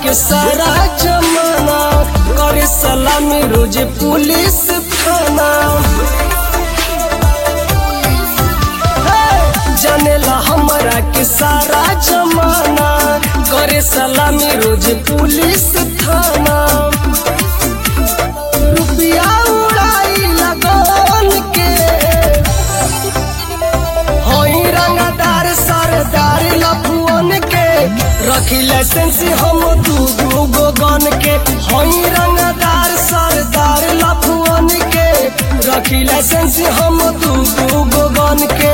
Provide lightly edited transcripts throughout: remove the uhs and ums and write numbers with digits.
के सारा जमाना करे सलामी रोज पुलिस थाना। जानेला हमारा के सारा जमाना करे सलामी रोज पुलिस थाना। रुपया उड़ाई लगन के होई रंगदार सरदार लफुअन के रखी लाइसेंस हम दू गो गन के। होई रंगदार सरदार लफुअन के रखी लाइसेंस हम दू गो गन के।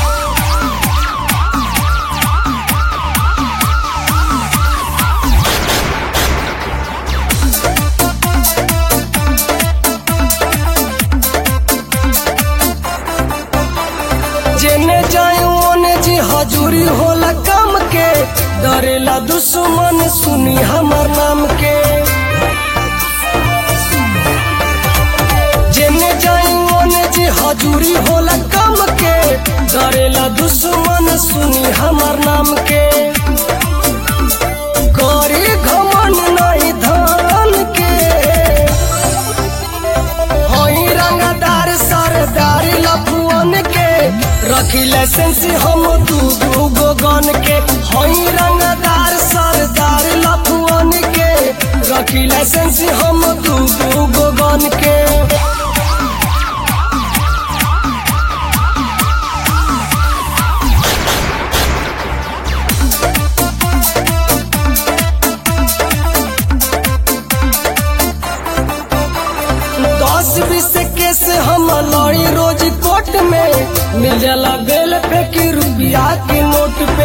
जेने जाए ओने जी हजूरी होला काम के डरेला दुश्मन सुनी हमर नाम के। जेने जाए ओने जी हजूरी होला काम के डरेला दुश्मन सुनी हमर नाम के। गरी घमन नहीं धान के होई रंगदार सरदार लफुअन के रखी लाइसेंस हम दू गो गन के। होई रंगदार सरदार लफुअन के रखी लाइसेंस हम दू गो गन के। दस बीस केस हम लड़ी रोज कोर्ट में मिल जाला बेल पे की रुपया के नोट पे।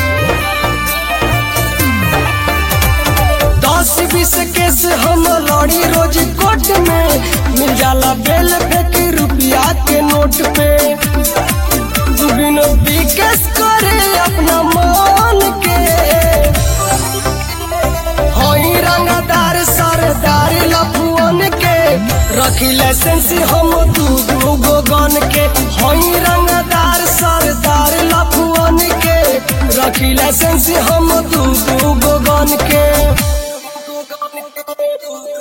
10-20 केस हम लड़ी रोज कोर्ट में मिल जाला बेल पे की रुपया के नोट पे। बिनो केस करे अपना मान के होई रंगदार सरदार लफुअन के रखी लाइसेंस हम दू गो गन के। होई रंगदार सरदार लफुअन के रखी लाइसेंस हम दू गो गन के।